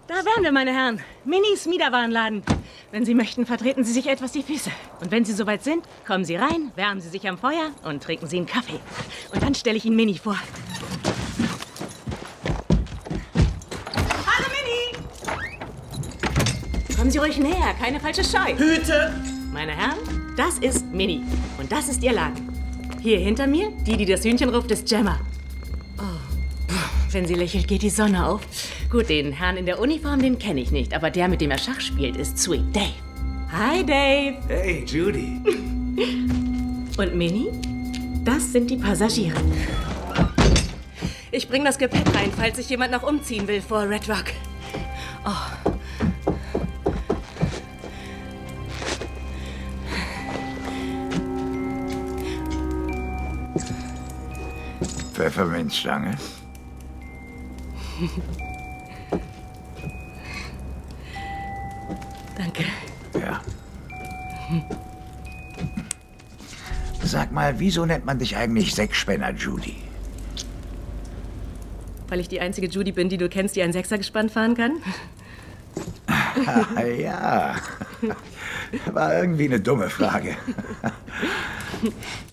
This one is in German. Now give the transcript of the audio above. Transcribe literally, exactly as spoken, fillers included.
Da wären wir, meine Herren. Minis Miederwarenladen. Wenn Sie möchten, vertreten Sie sich etwas die Füße. Und wenn Sie soweit sind, kommen Sie rein, wärmen Sie sich am Feuer und trinken Sie einen Kaffee. Und dann stelle ich Ihnen Mini vor. Hallo, Mini! Kommen Sie ruhig näher, keine falsche Scheu. Hüte! Meine Herren, das ist Mini. Und das ist Ihr Laden. Hier hinter mir, die, die das Hühnchen ruft, ist Gemma. Oh, wenn sie lächelt, geht die Sonne auf. Gut, den Herrn in der Uniform, den kenne ich nicht. Aber der, mit dem er Schach spielt, ist Sweet Dave. Hi, Dave. Hey, Judy. Und Minnie? Das sind die Passagiere. Ich bringe das Gepäck rein, falls sich jemand noch umziehen will vor Red Rock. Oh. Pfefferminzstange. Danke. Ja. Sag mal, wieso nennt man dich eigentlich Sechsspänner, Judy? Weil ich die einzige Judy bin, die du kennst, die ein Sechsergespann fahren kann? Ah, ja. War irgendwie eine dumme Frage.